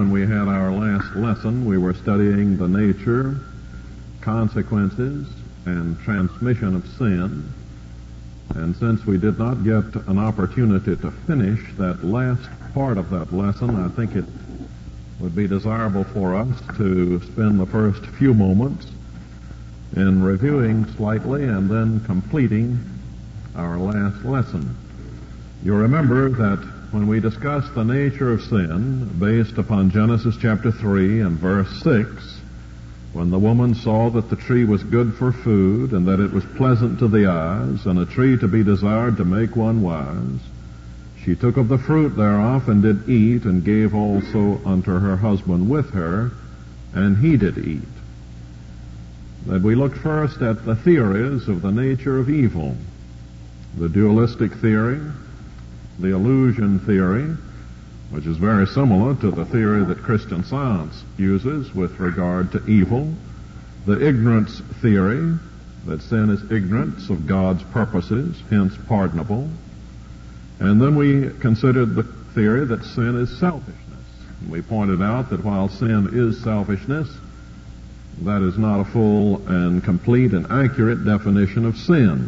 when we had our last lesson, we were studying the nature, consequences, and transmission of sin. And since we did not get an opportunity to finish that last part of that lesson, I think it would be desirable for us to spend the first few moments in reviewing slightly and then completing our last lesson. You remember that when we discussed the nature of sin based upon Genesis chapter 3 and verse 6, when the woman saw that the tree was good for food and that it was pleasant to the eyes and a tree to be desired to make one wise, she took of the fruit thereof and did eat, and gave also unto her husband with her, and he did eat. That we looked first at the theories of the nature of evil, the dualistic theory, the illusion theory, which is very similar to the theory that Christian Science uses with regard to evil, the ignorance theory, that sin is ignorance of God's purposes, hence pardonable. And then we considered the theory that sin is selfishness. We pointed out that while sin is selfishness, that is not a full and complete and accurate definition of sin.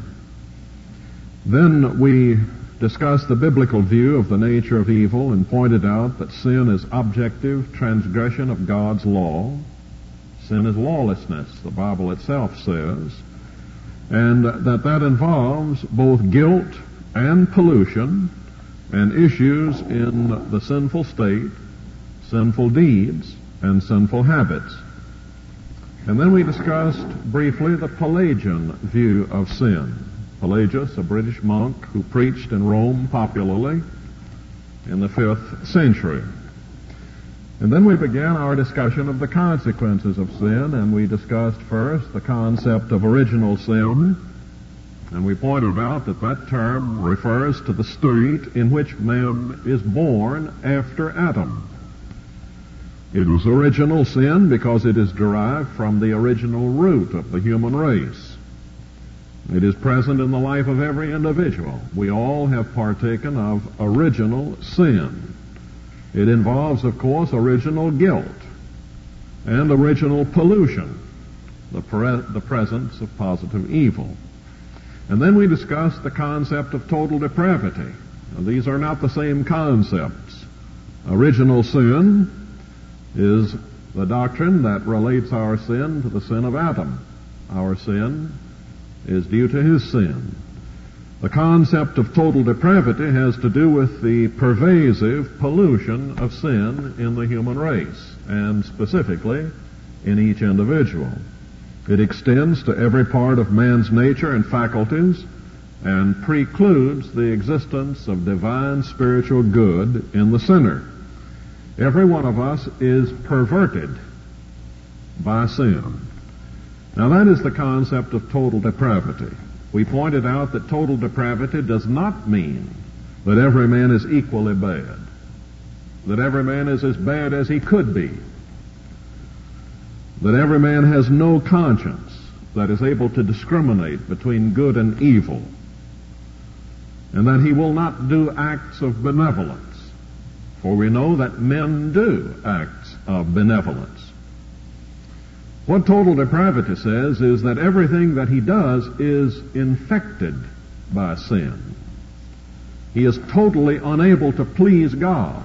Then we discussed the biblical view of the nature of evil and pointed out that sin is objective transgression of God's law. Sin is lawlessness, the Bible itself says, and that involves both guilt and pollution and issues in the sinful state, sinful deeds, and sinful habits. And then we discussed briefly the Pelagian view of sin. Pelagius, a British monk who preached in Rome popularly in the 5th century. And then we began our discussion of the consequences of sin, and we discussed first the concept of original sin, and we pointed out that that term refers to the state in which man is born after Adam. It is original sin because it is derived from the original root of the human race. It is present in the life of every individual. We all have partaken of original sin. It involves, of course, original guilt and original pollution, the presence of positive evil. And then we discussed the concept of total depravity. Now, these are not the same concepts. Original sin is the doctrine that relates our sin to the sin of Adam. Our sin is due to his sin. The concept of total depravity has to do with the pervasive pollution of sin in the human race, and specifically in each individual. It extends to every part of man's nature and faculties and precludes the existence of divine spiritual good in the sinner. Every one of us is perverted by sin. Now that is the concept of total depravity. We pointed out that total depravity does not mean that every man is equally bad, that every man is as bad as he could be, that every man has no conscience that is able to discriminate between good and evil, and that he will not do acts of benevolence, for we know that men do acts of benevolence. What total depravity says is that everything that he does is infected by sin. He is totally unable to please God.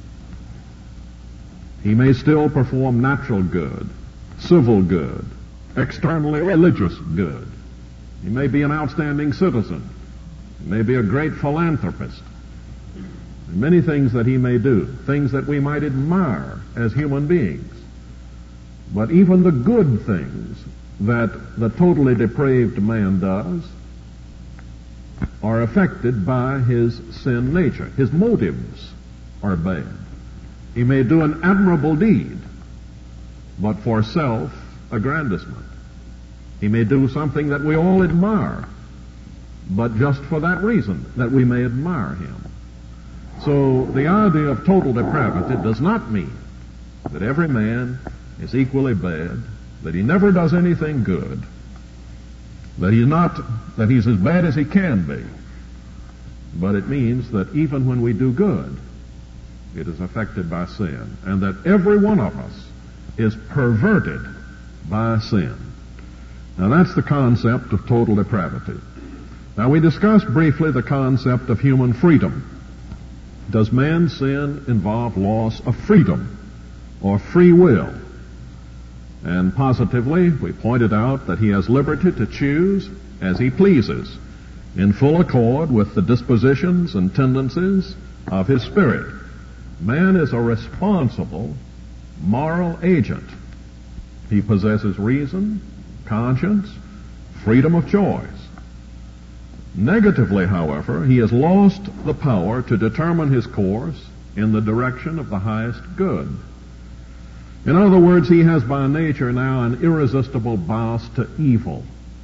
He may still perform natural good, civil good, externally religious good. He may be an outstanding citizen. He may be a great philanthropist. Many things that he may do, things that we might admire as human beings. But even the good things that the totally depraved man does are affected by his sin nature. His motives are bad. He may do an admirable deed, but for self-aggrandizement. He may do something that we all admire, but just for that reason, that we may admire him. So the idea of total depravity does not mean that every man is equally bad, that he never does anything good, that he's as bad as he can be. But it means that even when we do good, It is affected by sin. And that every one of us is perverted by sin. Now that's the concept of total depravity. Now we discussed briefly the concept of human freedom. Does man's sin involve loss of freedom or free will? And positively, we pointed out that he has liberty to choose as he pleases, in full accord with the dispositions and tendencies of his spirit. Man is a responsible moral agent. He possesses reason, conscience, freedom of choice. Negatively, however, he has lost the power to determine his course in the direction of the highest good. In other words, he has by nature now an irresistible bias to evil.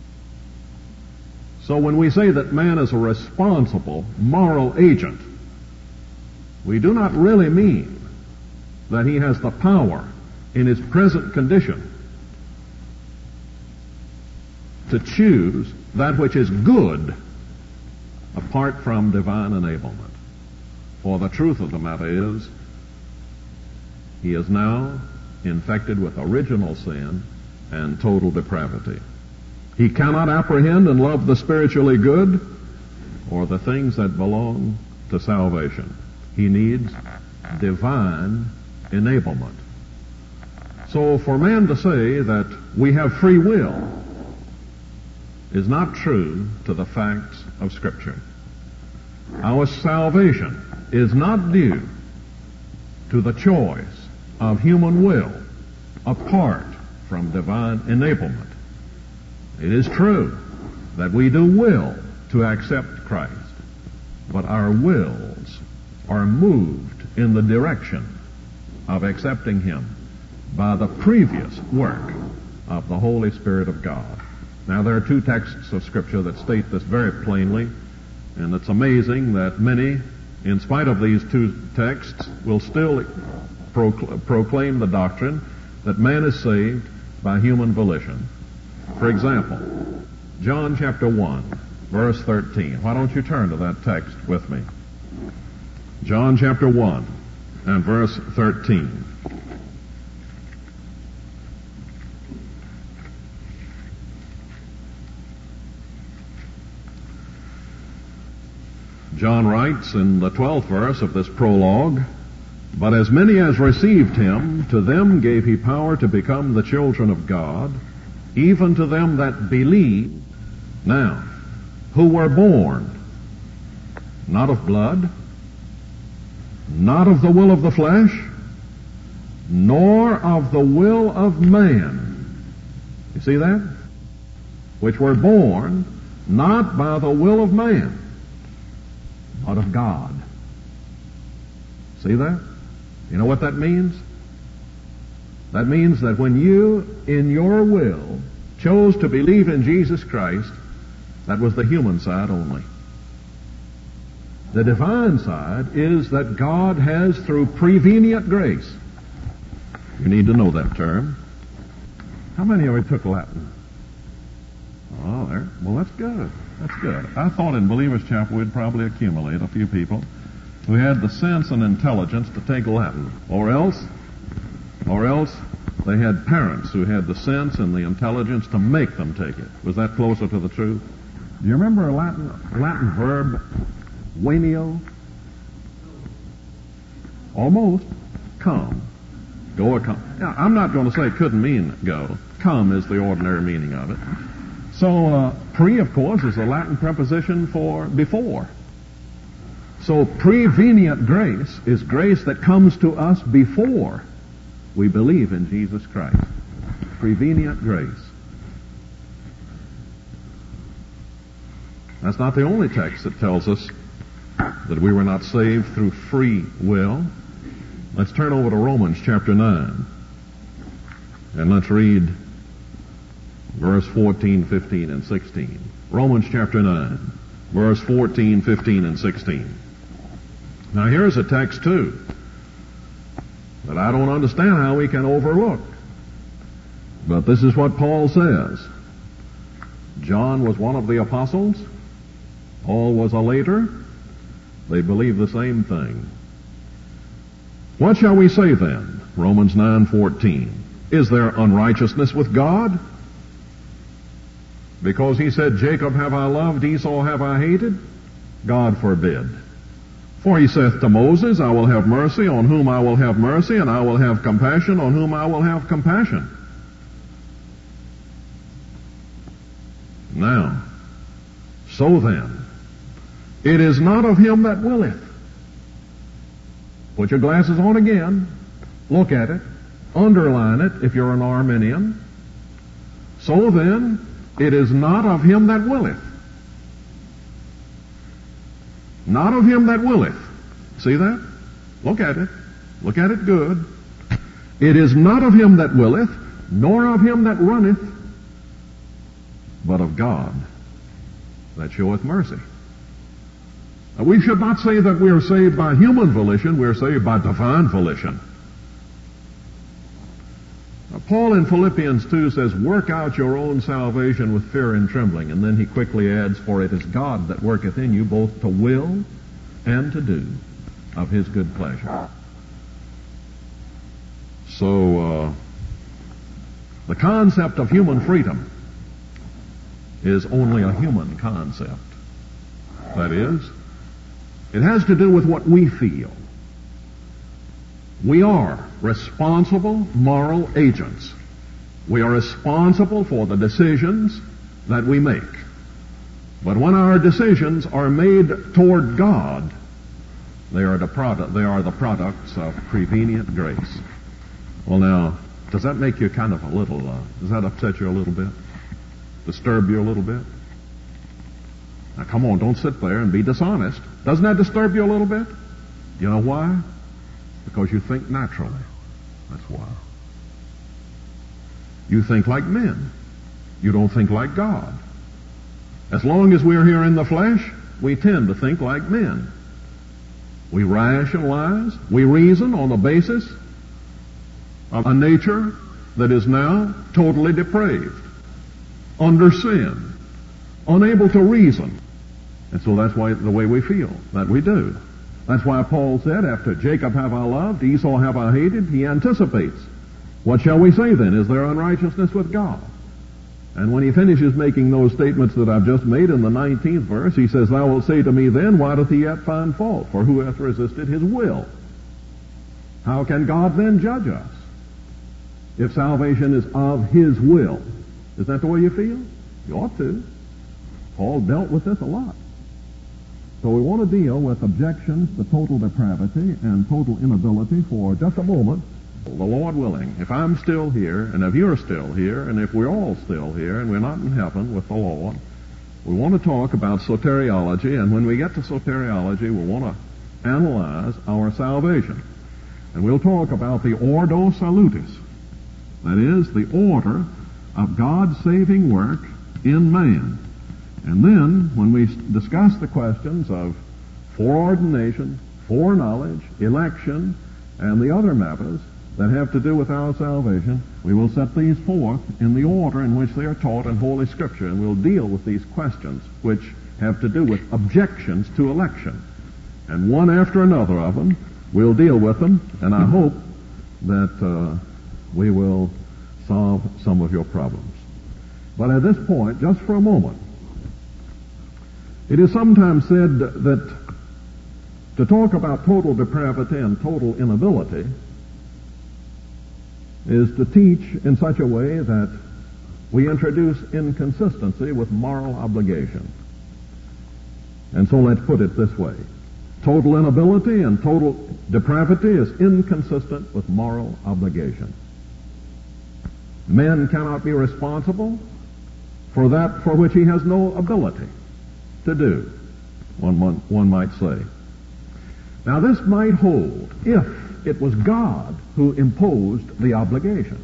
So when we say that man is a responsible moral agent, we do not really mean that he has the power in his present condition to choose that which is good apart from divine enablement. For the truth of the matter is, he is now infected with original sin and total depravity. He cannot apprehend and love the spiritually good or the things that belong to salvation. He needs divine enablement. So for man to say that we have free will is not true to the facts of Scripture. Our salvation is not due to the choice of human will apart from divine enablement. It is true that we do will to accept Christ, but our wills are moved in the direction of accepting Him by the previous work of the Holy Spirit of God. Now, there are two texts of Scripture that state this very plainly, and it's amazing that many, in spite of these two texts, will still proclaim the doctrine that man is saved by human volition. For example, John chapter 1, verse 13. Why don't you turn to that text with me? John chapter 1 and verse 13. John writes in the 12th verse of this prologue, "But as many as received him, to them gave he power to become the children of God, even to them that believe, now, who were born, not of blood, not of the will of the flesh, nor of the will of man." You see that? Which were born not by the will of man, but of God. See that? You know what that means? That means that when you, in your will, chose to believe in Jesus Christ, that was the human side only. The divine side is that God has, through prevenient grace. You need to know that term. How many of you took Latin? Oh, there. Well, that's good. That's good. I thought in Believers Chapel we'd probably accumulate a few people who had the sense and intelligence to take Latin, or else they had parents who had the sense and the intelligence to make them take it. Was that closer to the truth? Do you remember a Latin verb, venio? Almost. Come. Go or come. Now, I'm not going to say it couldn't mean go. Come is the ordinary meaning of it. So, pre, of course, is the Latin preposition for before. So, prevenient grace is grace that comes to us before we believe in Jesus Christ. Prevenient grace. That's not the only text that tells us that we were not saved through free will. Let's turn over to Romans chapter 9. And let's read verse 14, 15, and 16. Romans chapter 9, verse 14, 15, and 16. Now here's a text too that I don't understand how we can overlook. But this is what Paul says. John was one of the apostles. Paul was a later. They believed the same thing. What shall we say then? Romans 9:14. Is there unrighteousness with God? Because he said, Jacob have I loved, Esau have I hated? God forbid. For he saith to Moses, I will have mercy on whom I will have mercy, and I will have compassion on whom I will have compassion. Now, so then, it is not of him that willeth. Put your glasses on again. Look at it. Underline it if you're an Arminian. So then, it is not of him that willeth. Not of him that willeth. See that? Look at it. Look at it good. It is not of him that willeth, nor of him that runneth, but of God that showeth mercy. Now, we should not say that we are saved by human volition, we are saved by divine volition. Now, Paul in Philippians 2 says, work out your own salvation with fear and trembling. And then he quickly adds, for it is God that worketh in you both to will and to do of his good pleasure. So, the concept of human freedom is only a human concept. That is, it has to do with what we feel. We are responsible moral agents. We are responsible for the decisions that we make. But when our decisions are made toward God, they are the products of prevenient grace. Well, now, does that make you kind of a little, does that upset you a little bit? Disturb you a little bit? Now, come on, don't sit there and be dishonest. Doesn't that disturb you a little bit? You know why? Because you think naturally. That's why. You think like men. You don't think like God. As long as we're here in the flesh, we tend to think like men. We rationalize, we reason on the basis of a nature that is now totally depraved, under sin, unable to reason. And so that's why the way we feel, that we do. That's why Paul said, after Jacob have I loved, Esau have I hated, he anticipates. What shall we say then? Is there unrighteousness with God? And when he finishes making those statements that I've just made in the 19th verse, he says, thou wilt say to me then, why doth he yet find fault? For who hath resisted his will? How can God then judge us if salvation is of his will? Is that the way you feel? You ought to. Paul dealt with this a lot. So we want to deal with objections to total depravity and total inability for just a moment. The Lord willing, if I'm still here, and if you're still here, and if we're all still here, and we're not in heaven with the Lord, we want to talk about soteriology, and when we get to soteriology, we want to analyze our salvation. And we'll talk about the ordo salutis, that is, the order of God's saving work in man. And then, when we discuss the questions of foreordination, foreknowledge, election, and the other matters that have to do with our salvation, we will set these forth in the order in which they are taught in Holy Scripture, and we'll deal with these questions which have to do with objections to election. And one after another of them, we'll deal with them, and I hope that we will solve some of your problems. But at this point, just for a moment, it is sometimes said that to talk about total depravity and total inability is to teach in such a way that we introduce inconsistency with moral obligation. And so let's put it this way. Total inability and total depravity is inconsistent with moral obligation. Man cannot be responsible for that for which he has no ability to do, one might say. Now this might hold if it was God who imposed the obligation.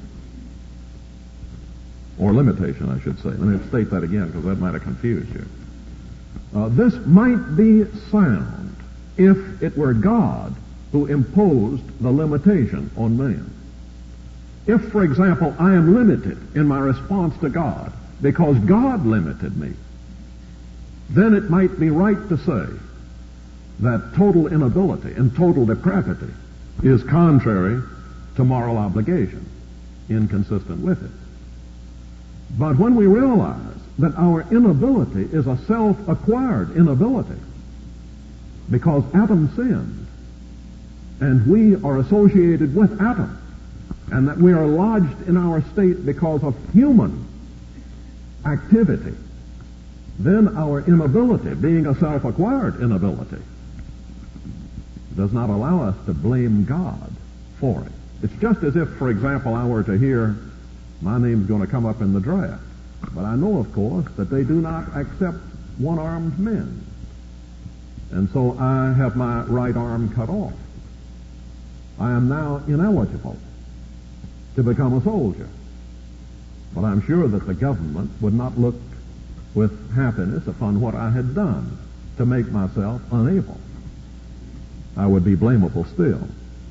Or limitation, I should say. Let me state that again because that might have confused you. This might be sound if it were God who imposed the limitation on man. If, for example, I am limited in my response to God because God limited me, then it might be right to say that total inability and total depravity is contrary to moral obligation, inconsistent with it. But when we realize that our inability is a self-acquired inability, because Adam sinned, and we are associated with Adam, and that we are lodged in our state because of human activity, then our inability, being a self-acquired inability, does not allow us to blame God for it. It's just as if, for example, I were to hear, my name's going to come up in the draft. But I know, of course, that they do not accept one-armed men. And so I have my right arm cut off. I am now ineligible to become a soldier. But I'm sure that the government would not look with happiness upon what I had done to make myself unable. I would be blamable still.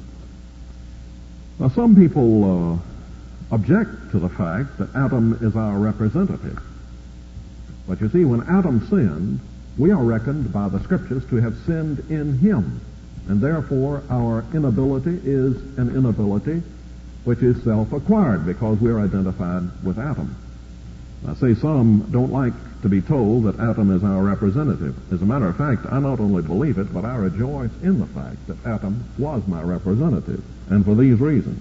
Now, some people object to the fact that Adam is our representative. But you see, when Adam sinned, we are reckoned by the Scriptures to have sinned in him. And therefore, our inability is an inability which is self-acquired because we are identified with Adam. I say some don't like to be told that Adam is our representative. As a matter of fact, I not only believe it, but I rejoice in the fact that Adam was my representative, and for these reasons.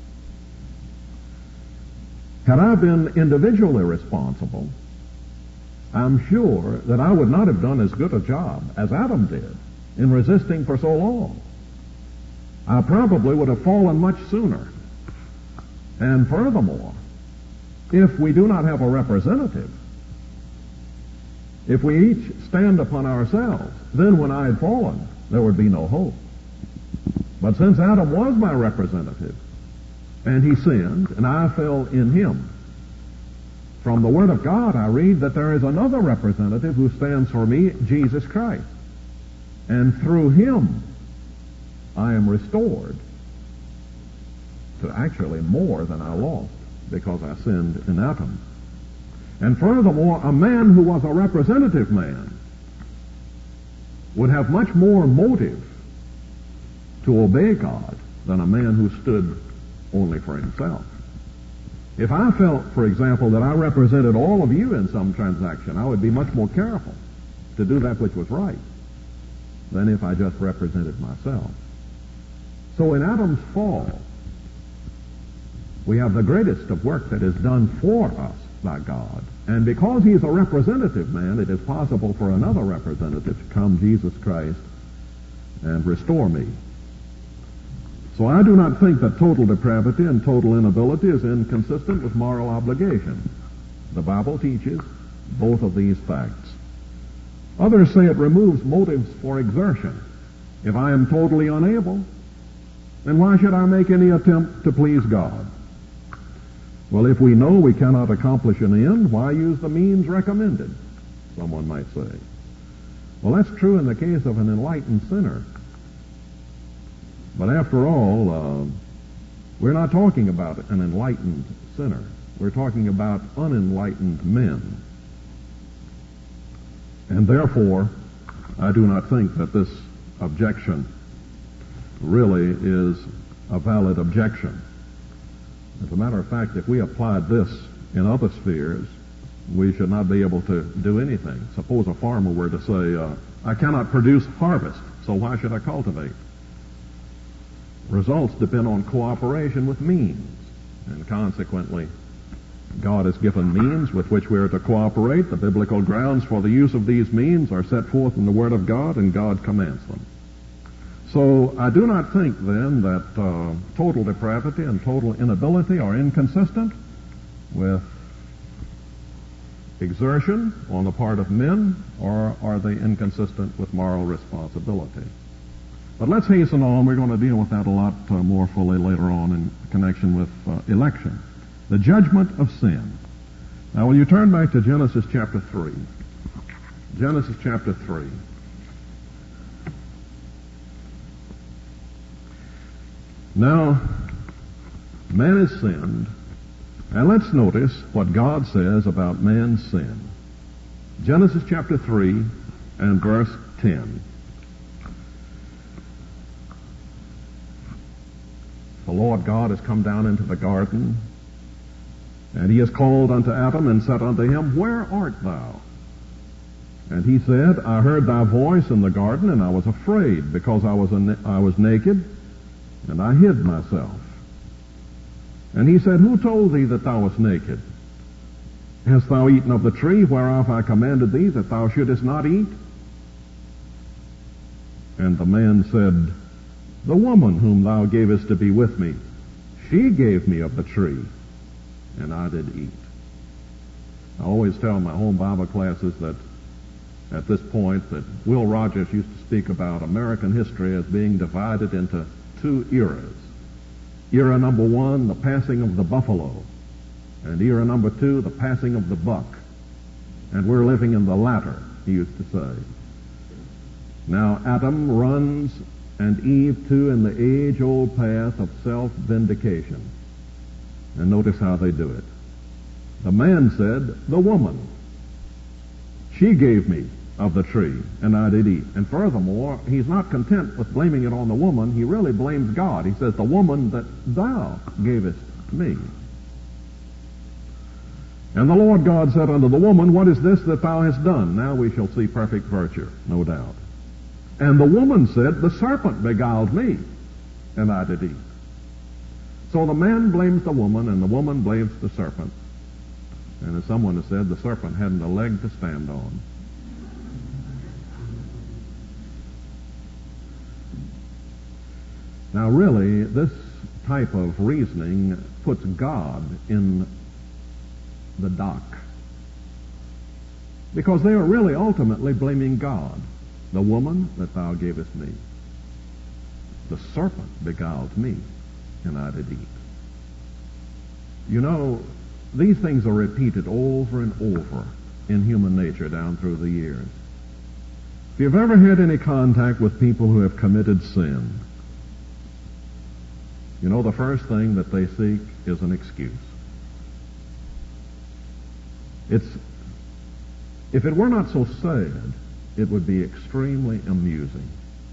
Had I been individually responsible, I'm sure that I would not have done as good a job as Adam did in resisting for so long. I probably would have fallen much sooner. And furthermore, if we do not have a representative, if we each stand upon ourselves, then when I had fallen, there would be no hope. But since Adam was my representative, and he sinned, and I fell in him, from the Word of God I read that there is another representative who stands for me, Jesus Christ. And through him, I am restored to actually more than I lost because I sinned in Adam. And furthermore, a man who was a representative man would have much more motive to obey God than a man who stood only for himself. If I felt, for example, that I represented all of you in some transaction, I would be much more careful to do that which was right than if I just represented myself. So in Adam's fall, we have the greatest of work that is done for us by God. And because he's a representative man, it is possible for another representative to come, Jesus Christ, and restore me. So I do not think that total depravity and total inability is inconsistent with moral obligation. The Bible teaches both of these facts. Others say it removes motives for exertion. If I am totally unable, then why should I make any attempt to please God? Well, if we know we cannot accomplish an end, why use the means recommended? Someone might say. Well, that's true in the case of an enlightened sinner. But after all, we're not talking about an enlightened sinner. We're talking about unenlightened men. And therefore, I do not think that this objection really is a valid objection. As a matter of fact, if we applied this in other spheres, we should not be able to do anything. Suppose a farmer were to say, I cannot produce harvest, so why should I cultivate? Results depend on cooperation with means, and consequently, God has given means with which we are to cooperate. The biblical grounds for the use of these means are set forth in the Word of God, and God commands them. So I do not think, then, that total depravity and total inability are inconsistent with exertion on the part of men, or are they inconsistent with moral responsibility? But let's hasten on. We're going to deal with that a lot more fully later on in connection with election. The judgment of sin. Now, will you turn back to Genesis chapter 3? Genesis chapter 3. Now, man has sinned, and let's notice what God says about man's sin. Genesis chapter 3 and verse 10. Lord God has come down into the garden, and he has called unto Adam and said unto him, Where art thou? And he said, I heard thy voice in the garden, and I was afraid, because I was naked, and I hid myself. And he said, Who told thee that thou wast naked? Hast thou eaten of the tree whereof I commanded thee that thou shouldest not eat? And the man said, The woman whom thou gavest to be with me, she gave me of the tree, and I did eat. I always tell my home Bible classes that at this point that Will Rogers used to speak about American history as being divided into two eras. Era number one, the passing of the buffalo, and era number two, the passing of the buck. And we're living in the latter, he used to say. Now Adam runs and Eve too in the age-old path of self-vindication. And notice how they do it. The man said, The woman, she gave me of the tree, and I did eat. And furthermore, he's not content with blaming it on the woman. He really blames God. He says, The woman that thou gavest me. And the Lord God said unto the woman, What is this that thou hast done? Now we shall see perfect virtue, no doubt. And the woman said, The serpent beguiled me, and I did eat. So the man blames the woman, and the woman blames the serpent. And as someone has said, the serpent hadn't a leg to stand on. Now really, this type of reasoning puts God in the dock. Because they are really ultimately blaming God. The woman that thou gavest me. The serpent beguiled me, and I did eat. You know, these things are repeated over and over in human nature down through the years. If you've ever had any contact with people who have committed sin, you know the first thing that they seek is an excuse. If it were not so sad, it would be extremely amusing.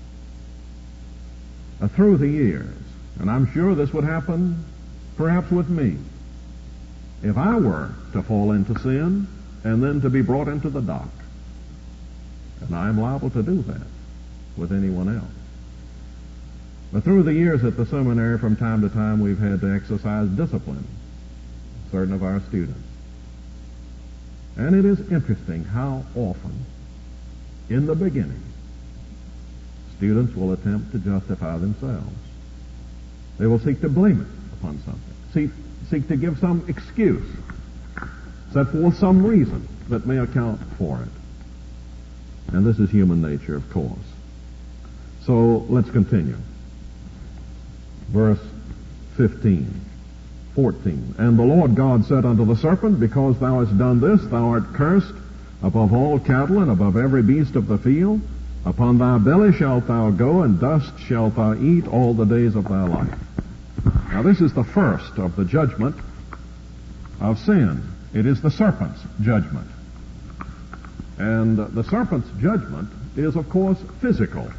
Through the years, and I'm sure this would happen perhaps with me, if I were to fall into sin and then to be brought into the dock, and I'm liable to do that with anyone else. But through the years at the seminary, from time to time, we've had to exercise discipline, certain of our students. And it is interesting how often, in the beginning, students will attempt to justify themselves. They will seek to blame it upon something, seek to give some excuse, set forth some reason that may account for it. And this is human nature, of course. So let's continue. Verse 15, 14. And the Lord God said unto the serpent, Because thou hast done this, thou art cursed above all cattle and above every beast of the field. Upon thy belly shalt thou go, and dust shalt thou eat all the days of thy life. Now this is the first of the judgment of sin. It is the serpent's judgment. And the serpent's judgment is, of course, physical.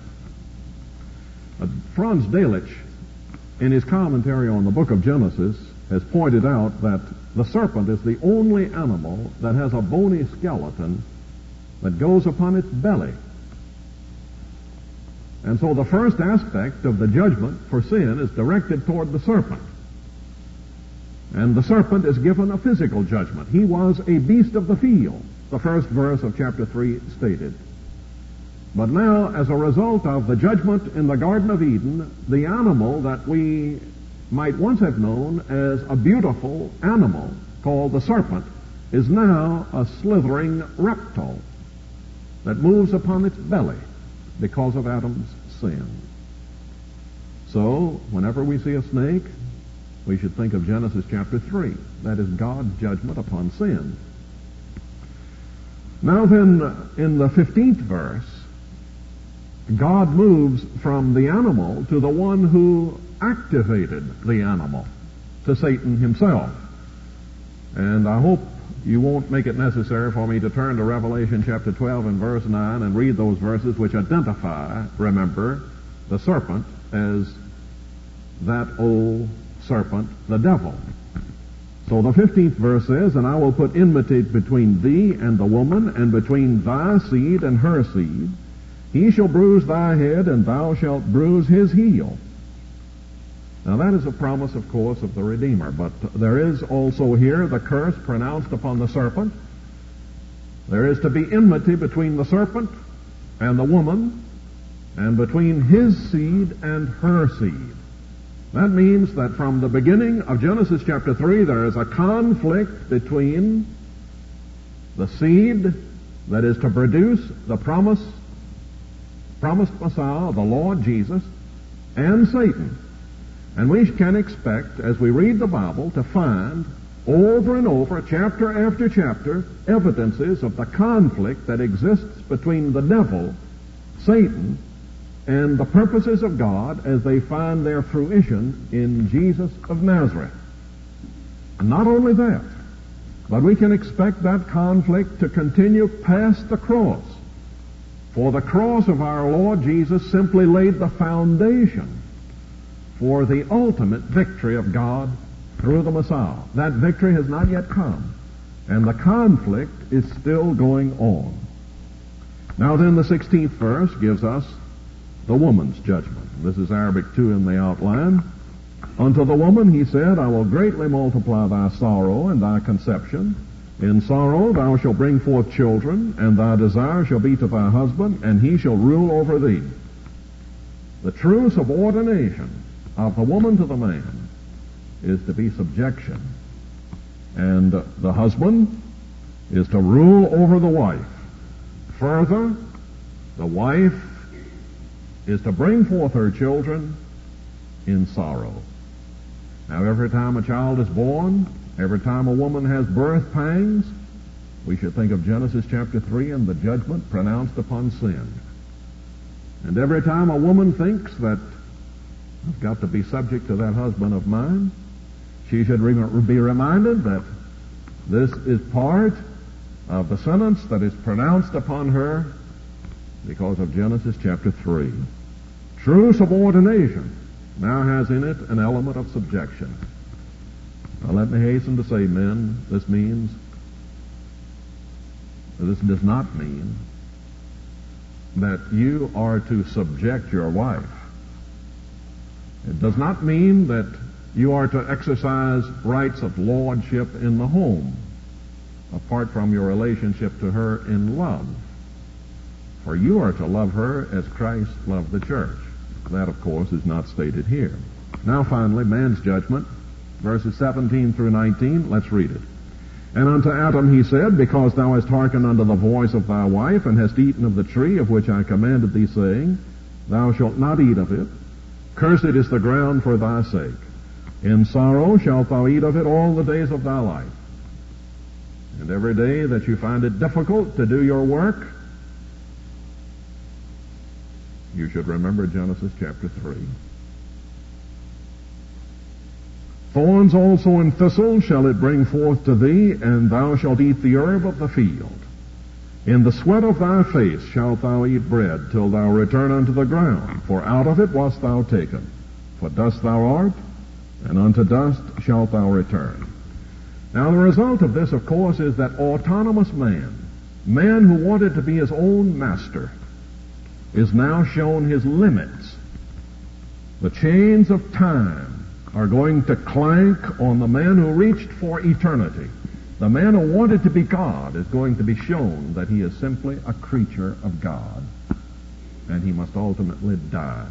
Franz Delitzsch, in his commentary on the book of Genesis, has pointed out that the serpent is the only animal that has a bony skeleton that goes upon its belly. And so the first aspect of the judgment for sin is directed toward the serpent. And the serpent is given a physical judgment. He was a beast of the field, the first verse of chapter 3 stated. But now, as a result of the judgment in the Garden of Eden, the animal that we might once have known as a beautiful animal called the serpent is now a slithering reptile that moves upon its belly because of Adam's sin. So, whenever we see a snake, we should think of Genesis chapter 3. That is God's judgment upon sin. Now then, in the 15th verse, God moves from the animal to the one who activated the animal, to Satan himself. And I hope you won't make it necessary for me to turn to Revelation chapter 12 and verse 9 and read those verses which identify, remember, the serpent as that old serpent, the devil. So the 15th verse says, "And I will put enmity between thee and the woman, and between thy seed and her seed. He shall bruise thy head, and thou shalt bruise his heel." Now that is a promise, of course, of the Redeemer, but there is also here the curse pronounced upon the serpent. There is to be enmity between the serpent and the woman, and between his seed and her seed. That means that from the beginning of Genesis chapter 3, there is a conflict between the seed that is to produce the promised Messiah, the Lord Jesus, and Satan. And we can expect, as we read the Bible, to find over and over, chapter after chapter, evidences of the conflict that exists between the devil, Satan, and the purposes of God as they find their fruition in Jesus of Nazareth. And not only that, but we can expect that conflict to continue past the cross. For the cross of our Lord Jesus simply laid the foundation for the ultimate victory of God through the Messiah. That victory has not yet come, and the conflict is still going on. Now then, the 16th verse gives us the woman's judgment. This is Arabic 2 in the outline. "Unto the woman he said, I will greatly multiply thy sorrow and thy conception. In sorrow thou shalt bring forth children, and thy desire shall be to thy husband, and he shall rule over thee." The true subordination of the woman to the man is to be subjection. And the husband is to rule over the wife. Further, the wife is to bring forth her children in sorrow. Now, every time a child is born, every time a woman has birth pangs, we should think of Genesis chapter 3 and the judgment pronounced upon sin. And every time a woman thinks that I've got to be subject to that husband of mine, she should be reminded that this is part of the sentence that is pronounced upon her because of Genesis chapter 3. True subordination now has in it an element of subjection. Now let me hasten to say, men, this does not mean that you are to subject your wife. It does not mean that you are to exercise rights of lordship in the home, apart from your relationship to her in love. For you are to love her as Christ loved the church. That, of course, is not stated here. Now, finally, man's judgment, verses 17 through 19. Let's read it. "And unto Adam he said, Because thou hast hearkened unto the voice of thy wife, and hast eaten of the tree of which I commanded thee, saying, Thou shalt not eat of it. Cursed is the ground for thy sake. In sorrow shalt thou eat of it all the days of thy life. And every day that you find it difficult to do your work, you should remember Genesis chapter 3. Thorns also and thistles shall it bring forth to thee, and thou shalt eat the herb of the field. In the sweat of thy face shalt thou eat bread, till thou return unto the ground, for out of it wast thou taken. For dust thou art, and unto dust shalt thou return. Now the result of this, of course, is that autonomous man who wanted to be his own master, is now shown his limits. The chains of time are going to clank on the man who reached for eternity. The man who wanted to be God is going to be shown that he is simply a creature of God, and he must ultimately die.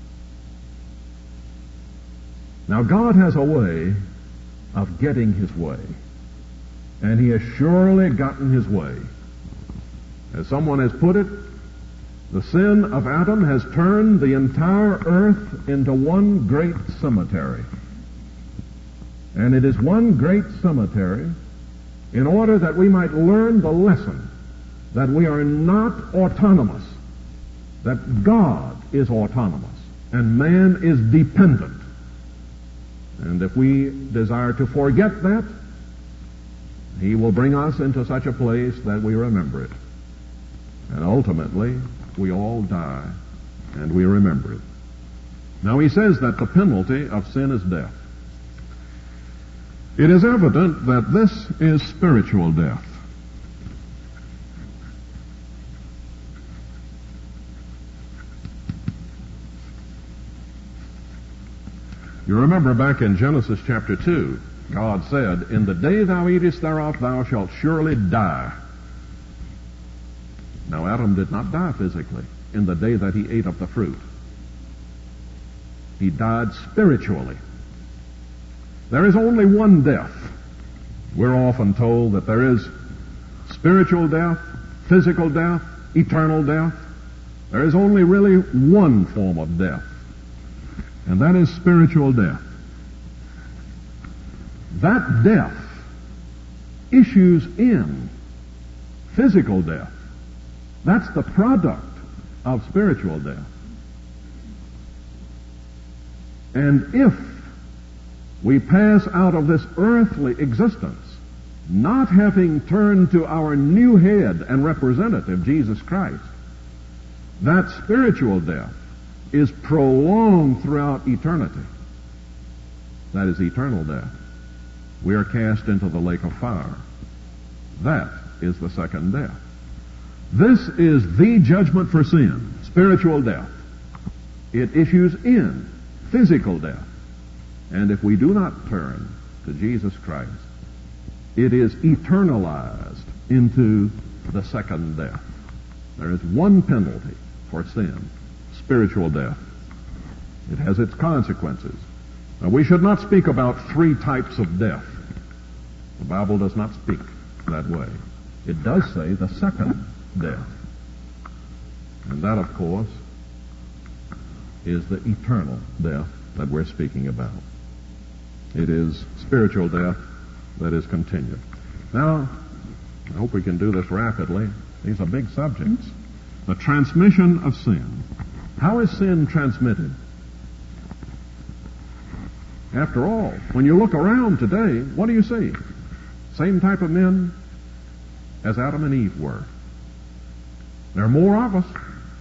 Now, God has a way of getting his way, and he has surely gotten his way. As someone has put it, the sin of Adam has turned the entire earth into one great cemetery. And it is one great cemetery in order that we might learn the lesson that we are not autonomous, that God is autonomous, and man is dependent. And if we desire to forget that, he will bring us into such a place that we remember it. And ultimately, we all die, and we remember it. Now he says that the penalty of sin is death. It is evident that this is spiritual death. You remember back in Genesis chapter 2, God said, "In the day thou eatest thereof, thou shalt surely die." Now Adam did not die physically in the day that he ate of the fruit. He died spiritually. There is only one death. We're often told that there is spiritual death, physical death, eternal death. There is only really one form of death, and that is spiritual death. That death issues in physical death. That's the product of spiritual death. And if we pass out of this earthly existence, not having turned to our new head and representative, Jesus Christ, that spiritual death is prolonged throughout eternity. That is eternal death. We are cast into the lake of fire. That is the second death. This is the judgment for sin, spiritual death. It issues in physical death. And if we do not turn to Jesus Christ, it is eternalized into the second death. There is one penalty for sin, spiritual death. It has its consequences. Now, we should not speak about three types of death. The Bible does not speak that way. It does say the second death. And that, of course, is the eternal death that we're speaking about. It is spiritual death that is continued. Now, I hope we can do this rapidly. These are big subjects. The transmission of sin. How is sin transmitted? After all, when you look around today, what do you see? Same type of men as Adam and Eve were. There are more of us.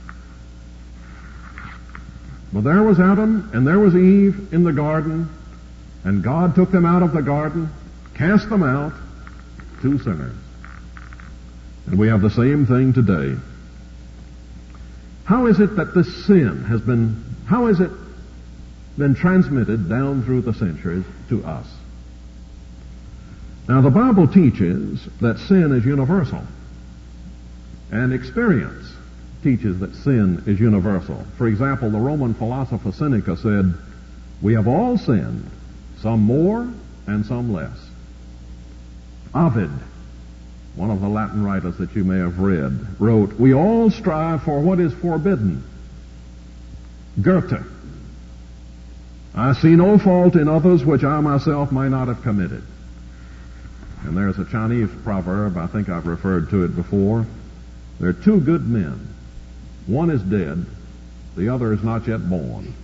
But there was Adam and there was Eve in the garden, and God took them out of the garden, cast them out, two sinners. And we have the same thing today. How is it that this sin has been transmitted down through the centuries to us? Now, the Bible teaches that sin is universal, and experience teaches that sin is universal. For example, the Roman philosopher Seneca said, "We have all sinned, some more and some less." Ovid, one of the Latin writers that you may have read, wrote, "We all strive for what is forbidden." Goethe, "I see no fault in others which I myself might not have committed." And there's a Chinese proverb, I think I've referred to it before. There are two good men. One is dead, the other is not yet born.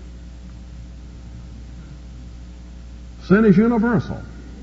Sin is universal.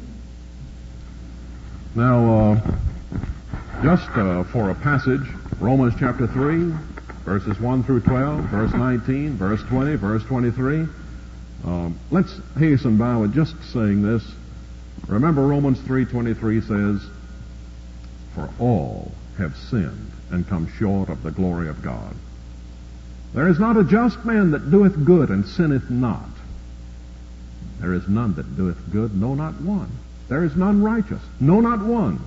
Now, just for a passage, Romans chapter 3, verses 1 through 12, verse 19, verse 20, verse 23. Let's hasten by with just saying this. Remember, Romans 3:23 says, "For all have sinned and come short of the glory of God. There is not a just man that doeth good and sinneth not. There is none that doeth good, no, not one. There is none righteous, no, not one."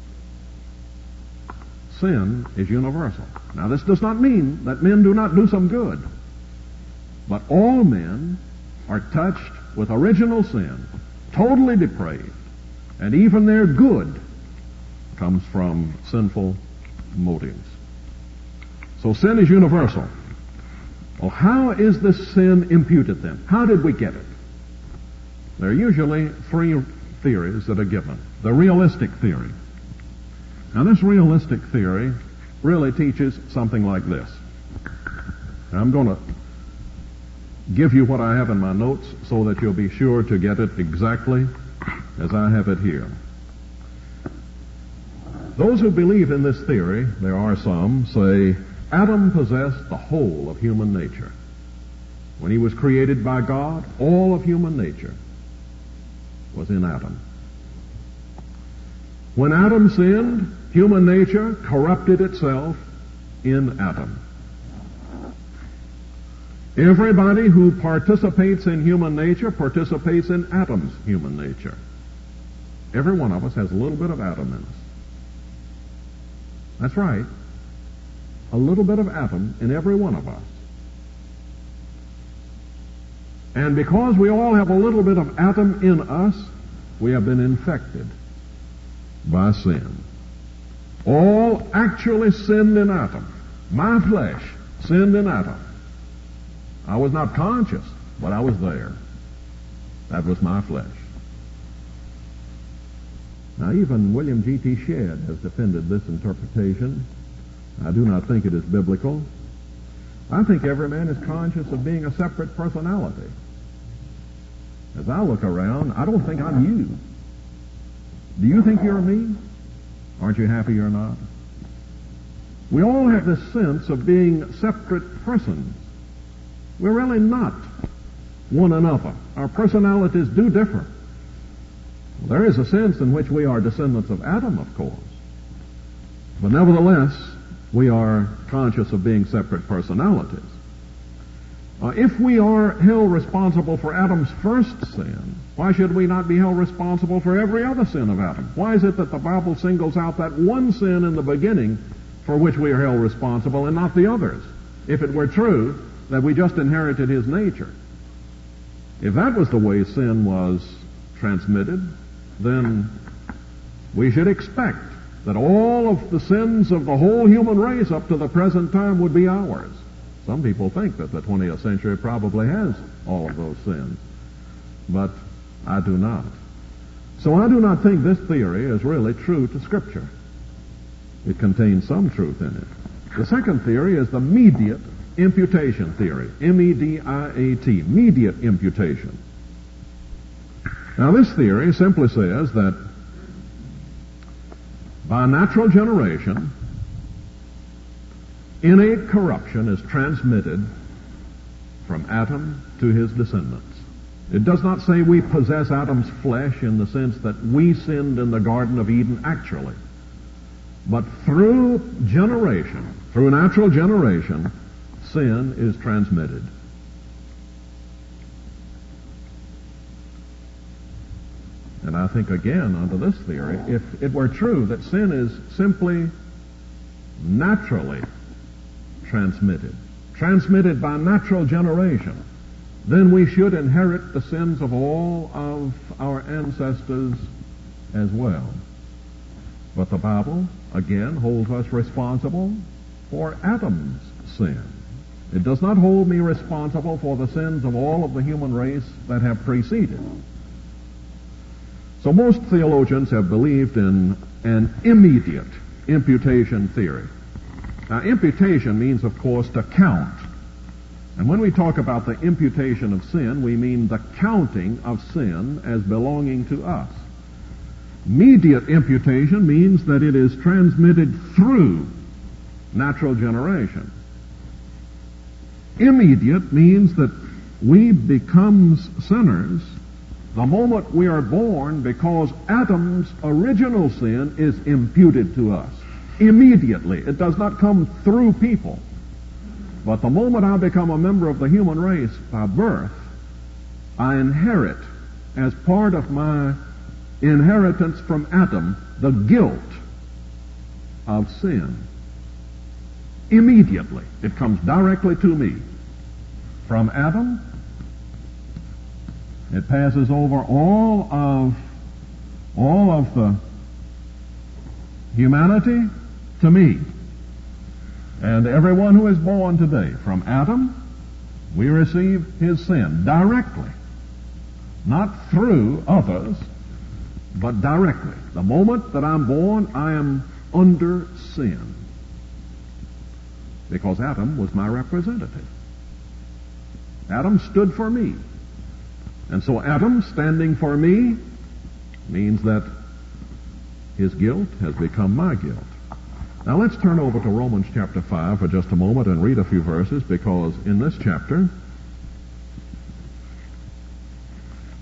Sin is universal. Now, this does not mean that men do not do some good. But all men are touched with original sin, totally depraved, and even their good comes from sinful motives. So sin is universal. Well, how is this sin imputed then? How did we get it? There are usually three theories that are given. The realistic theory. Now, this realistic theory really teaches something like this. Now, I'm going to give you what I have in my notes so that you'll be sure to get it exactly as I have it here. Those who believe in this theory, there are some, say Adam possessed the whole of human nature. when he was created by God, all of human nature was in Adam. When Adam sinned, human nature corrupted itself in Adam. Everybody who participates in human nature participates in Adam's human nature. Every one of us has a little bit of Adam in us. That's right. A little bit of Adam in every one of us. And because we all have a little bit of Adam in us, we have been infected by sin. All actually sinned in Adam. My flesh sinned in Adam. I was not conscious, but I was there. That was my flesh. Now, even William G.T. Shedd has defended this interpretation. I do not think it is biblical. I think every man is conscious of being a separate personality. As I look around, I don't think I'm you. Do you think you're me? Aren't you happy you're not? We all have this sense of being separate persons. We're really not one another. Our personalities do differ. There is a sense in which we are descendants of Adam, of course. But nevertheless, we are conscious of being separate personalities. If we are held responsible for Adam's first sin, why should we not be held responsible for every other sin of Adam? Why is it that the Bible singles out that one sin in the beginning for which we are held responsible and not the others? If it were true that we just inherited his nature. If that was the way sin was transmitted, then we should expect that all of the sins of the whole human race up to the present time would be ours. Some people think that the 20th century probably has all of those sins, but I do not. So I do not think this theory is really true to Scripture. It contains some truth in it. The second theory is the mediate imputation theory, M-E-D-I-A-T, mediate imputation. Now this theory simply says that by natural generation, innate corruption is transmitted from Adam to his descendants. It does not say we possess Adam's flesh in the sense that we sinned in the Garden of Eden actually. But through generation, through natural generation, sin is transmitted. And I think again, under this theory, if it were true that sin is simply naturally transmitted by natural generation, then we should inherit the sins of all of our ancestors as well. But the Bible, again, holds us responsible for Adam's sin. It does not hold me responsible for the sins of all of the human race that have preceded. So most theologians have believed in an immediate imputation theory. Now, imputation means, of course, to count. And when we talk about the imputation of sin, we mean the counting of sin as belonging to us. Mediate imputation means that it is transmitted through natural generation. Immediate means that we become sinners the moment we are born because Adam's original sin is imputed to us. Immediately. It does not come through people. But the moment I become a member of the human race by birth, I inherit, as part of my inheritance from Adam, the guilt of sin. Immediately. It comes directly to me. From Adam, it passes over all of the humanity to me. And everyone who is born today, from Adam, we receive his sin directly. Not through others, but directly. The moment that I'm born, I am under sin. Because Adam was my representative. Adam stood for me. And so Adam standing for me means that his guilt has become my guilt. Now let's turn over to Romans chapter 5 for just a moment and read a few verses, because in this chapter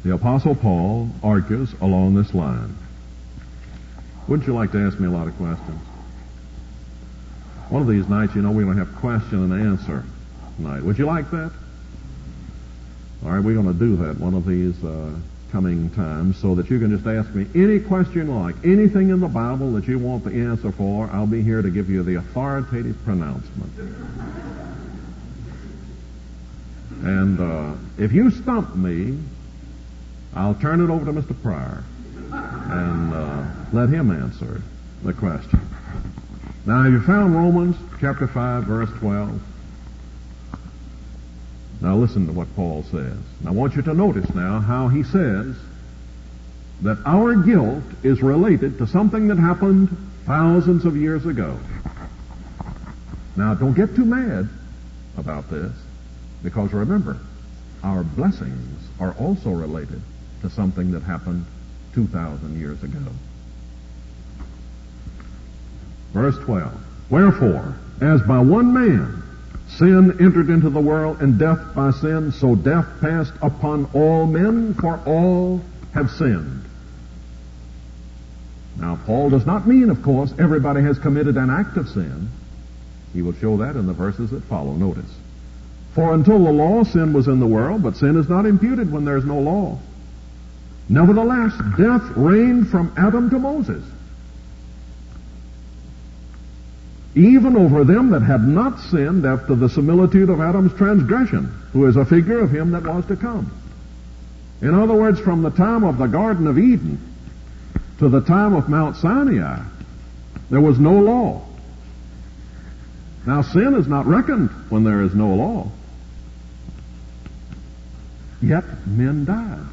The Apostle Paul argues along this line. Wouldn't you like to ask me a lot of questions? One of these nights, we're going to have question and answer night. Would you like that? All right, we're going to do that one of these coming times so that you can just ask me any question you like, anything in the Bible that you want the answer for. I'll be here to give you the authoritative pronouncement. And if you stump me, I'll turn it over to Mr. Pryor and let him answer the question. Now, have you found Romans chapter 5, verse 12? Now, listen to what Paul says. And I want you to notice now how he says that our guilt is related to something that happened thousands of years ago. Now, don't get too mad about this, because remember, our blessings are also related to something that happened 2,000 years ago. Verse 12. Wherefore, as by one man sin entered into the world, and death by sin, so death passed upon all men, for all have sinned. Now, Paul does not mean, of course, everybody has committed an act of sin. He will show that in the verses that follow. Notice. For until the law, sin was in the world, but sin is not imputed when there is no law. Nevertheless, death reigned from Adam to Moses, even over them that had not sinned after the similitude of Adam's transgression, who is a figure of him that was to come. In other words, from the time of the Garden of Eden to the time of Mount Sinai, there was no law. Now, sin is not reckoned when there is no law. Yet men died.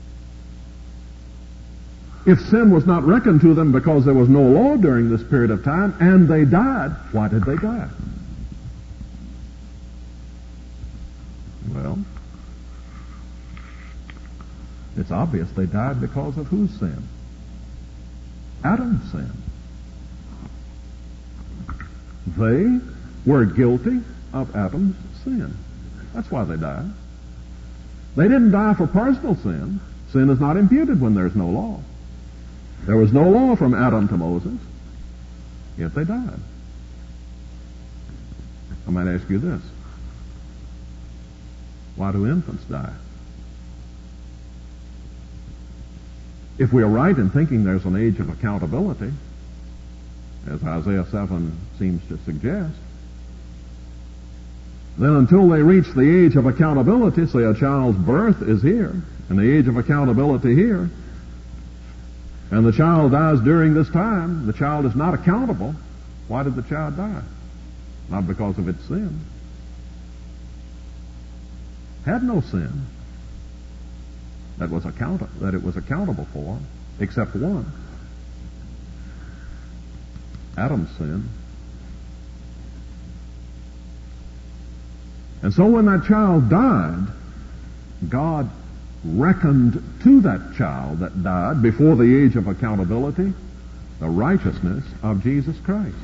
If sin was not reckoned to them because there was no law during this period of time, and they died, why did they die? Well, it's obvious they died because of whose sin? Adam's sin. They were guilty of Adam's sin. That's why they died. They didn't die for personal sin. Sin is not imputed when there's no law. There was no law from Adam to Moses, yet they died. I might ask you this. Why do infants die? If we are right in thinking there's an age of accountability, as Isaiah 7 seems to suggest, then until they reach the age of accountability, say a child's birth is here, and the age of accountability here, and the child dies during this time, the child is not accountable. Why did the child die? Not because of its sin. Had no sin that it was accountable for, except one. Adam's sin. And so when that child died, God reckoned to that child that died before the age of accountability the righteousness of Jesus Christ.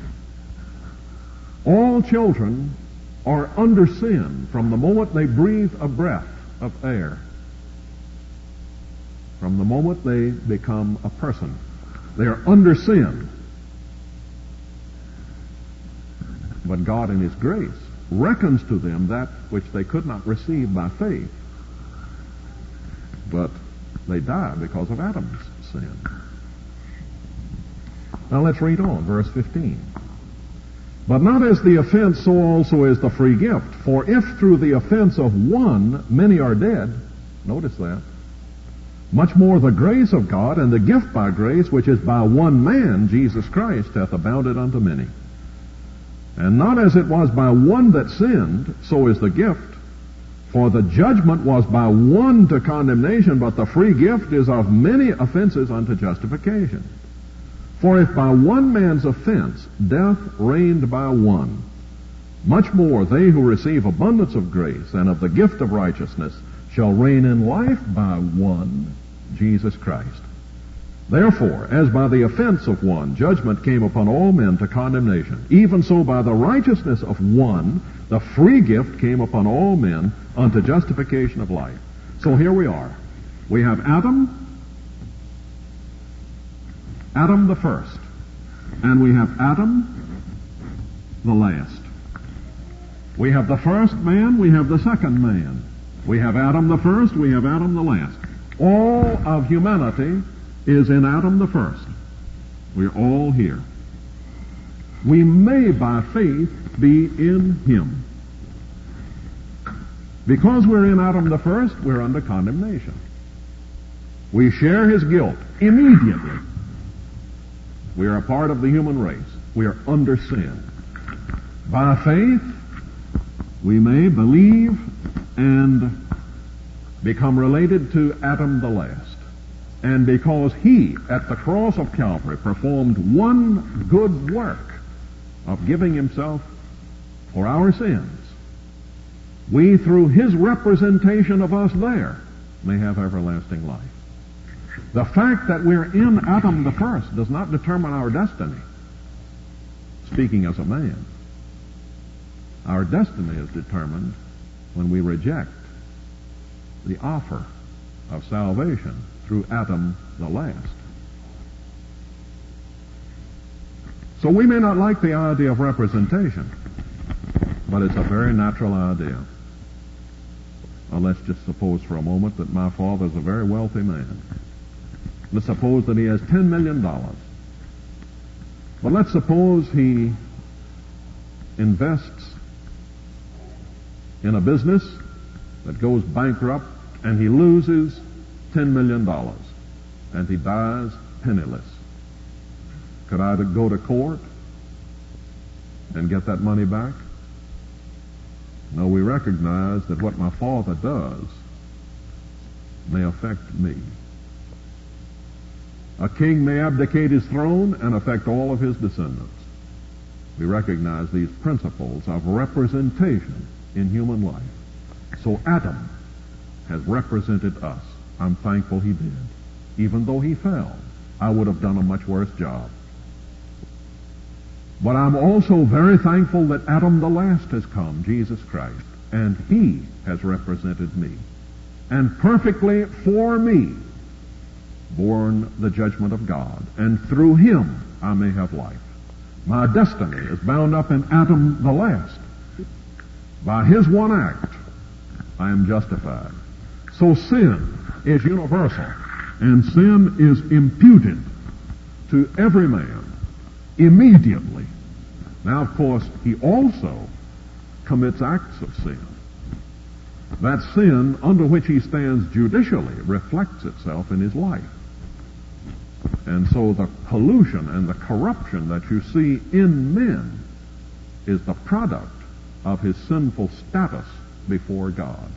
All children are under sin from the moment they breathe a breath of air. From the moment they become a person. They are under sin. But God in His grace reckons to them that which they could not receive by faith. But they die because of Adam's sin. Now let's read on, verse 15. But not as the offense, so also is the free gift. For if through the offense of one many are dead, notice that, much more the grace of God and the gift by grace, which is by one man, Jesus Christ, hath abounded unto many. And not as it was by one that sinned, so is the gift. For the judgment was by one to condemnation, but the free gift is of many offenses unto justification. For if by one man's offense death reigned by one, much more they who receive abundance of grace and of the gift of righteousness shall reign in life by one, Jesus Christ. Therefore, as by the offense of one judgment came upon all men to condemnation, even so by the righteousness of one the free gift came upon all men unto justification of life. So here we are. We have Adam the first, and we have Adam the last. We have the first man, we have the second man. We have Adam the first, we have Adam the last. All of humanity is in Adam the first. We're all here. We may, by faith, be in him. Because we're in Adam the first, we're under condemnation. We share his guilt immediately. We are a part of the human race. We are under sin. By faith, we may believe and become related to Adam the last. And because he, at the cross of Calvary, performed one good work of giving himself for our sins, we, through his representation of us there, may have everlasting life. The fact that we're in Adam the first does not determine our destiny. Speaking as a man, our destiny is determined when we reject the offer of salvation through Adam the last. So we may not like the idea of representation, but it's a very natural idea. Now let's just suppose for a moment that my father's a very wealthy man. Let's suppose that he has $10 million. But let's suppose he invests in a business that goes bankrupt and he loses $10 million and he dies penniless. Could I go to court and get that money back? No, we recognize that what my father does may affect me. A king may abdicate his throne and affect all of his descendants. We recognize these principles of representation in human life. So Adam has represented us. I'm thankful he did. Even though he fell, I would have done a much worse job. But I'm also very thankful that Adam the last has come, Jesus Christ, and he has represented me, and perfectly for me borne the judgment of God, and through him I may have life. My destiny is bound up in Adam the last. By his one act, I am justified. So sin is universal, and sin is imputed to every man immediately. Now, of course, he also commits acts of sin. That sin under which he stands judicially reflects itself in his life. And so the pollution and the corruption that you see in men is the product of his sinful status before God.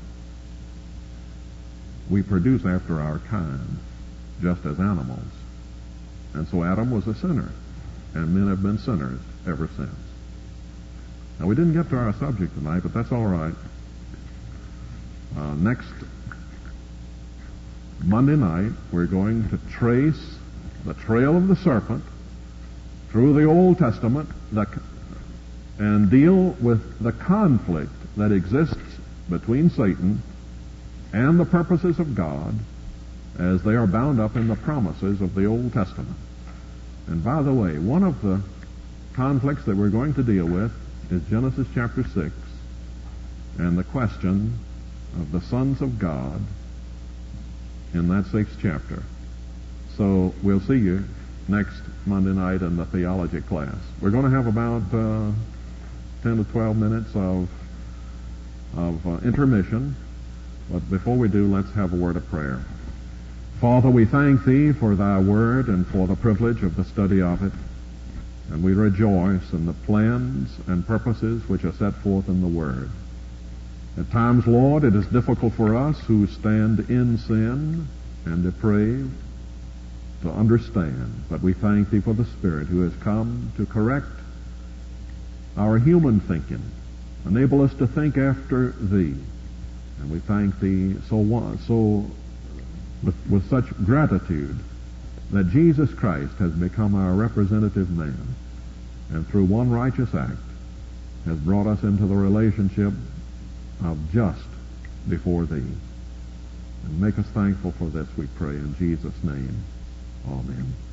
We produce after our kind, just as animals. And so Adam was a sinner, and men have been sinners ever since. Now, we didn't get to our subject tonight, but that's all right. Next Monday night, we're going to trace the trail of the serpent through the Old Testament and deal with the conflict that exists between Satan and the purposes of God as they are bound up in the promises of the Old Testament. And by the way, one of the conflicts that we're going to deal with is Genesis chapter 6 and the question of the sons of God in that 6th chapter. So we'll see you next Monday night in the theology class. We're going to have about 10 to 12 minutes of intermission. But before we do, let's have a word of prayer. Father, we thank Thee for Thy Word and for the privilege of the study of it. And we rejoice in the plans and purposes which are set forth in the Word. At times, Lord, it is difficult for us who stand in sin and depraved to understand. But we thank Thee for the Spirit who has come to correct our human thinking, enable us to think after Thee. And we thank Thee with such gratitude that Jesus Christ has become our representative man, and through one righteous act has brought us into the relationship of just before Thee. And make us thankful for this, we pray in Jesus' name. Amen.